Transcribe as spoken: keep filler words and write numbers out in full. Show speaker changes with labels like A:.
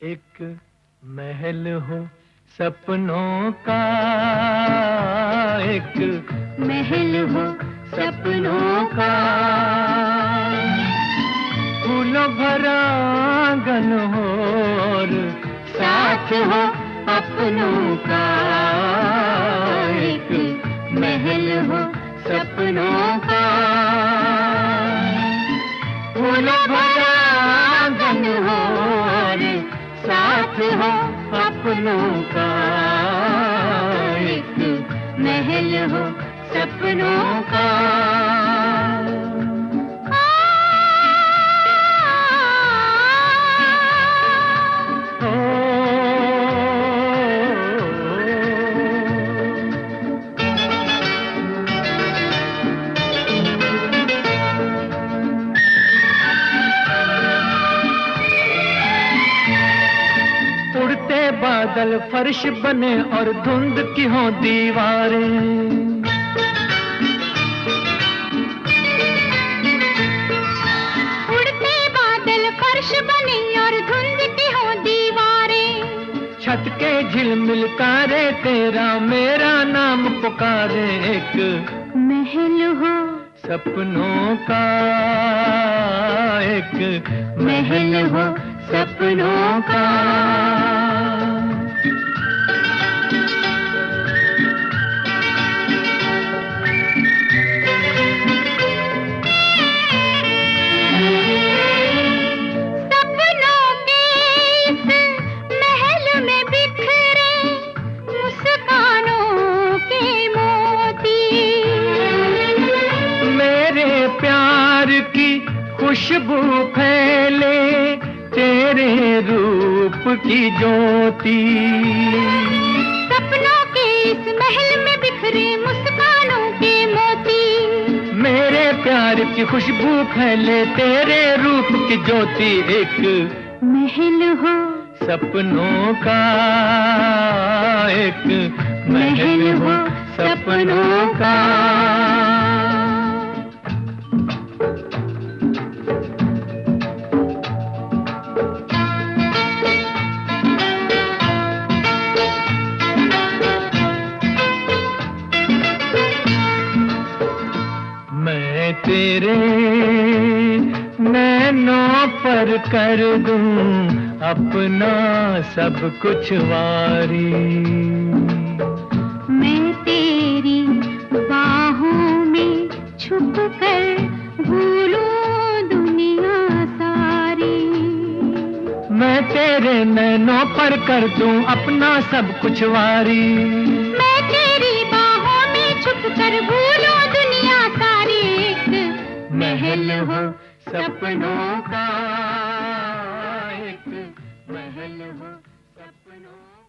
A: एक महल हो सपनों का, एक
B: महल हो सपनों का,
A: फूलों भरा आंगन हो और
B: साथ हो अपनों का। एक महल हो सपनों का, फूलों भरा आंगन हो और साथ हो अपनों का। एक महल हो सपनों का।
A: उड़ते बादल फर्श बने और धुंध की हो दीवारें,
B: उड़ते बादल फर्श बने और धुंध की हो दीवारें,
A: छत के झिलमिल तारे तेरा मेरा नाम पुकारे। एक
B: महल हो
A: सपनों का, एक
B: महल हो सपनों का। सपनों के इस महल में बिखरे मुस्कानों के मोती,
A: मेरे प्यार की खुशबू फैले तेरे रूप की ज्योति।
B: सपनों के इस महल में बिखरे मुस्कानों के मोती,
A: मेरे प्यार की खुशबू फैले तेरे रूप की ज्योति। एक
B: महल हो
A: सपनों का, एक
B: महल हो सपनों का।
A: मैं तेरे नैनों पर कर दूं अपना सब कुछ वारी।
B: मैं तेरी बाहों में छुप कर भूलूं दुनिया सारी।
A: मैं तेरे नैनों पर कर दूं अपना सब कुछ वारी।
B: मैं तेरी बाहों में छुप कर भूलूं दुनिया सारी। एक महल हो सपनों का,
A: एक महल हो सपनों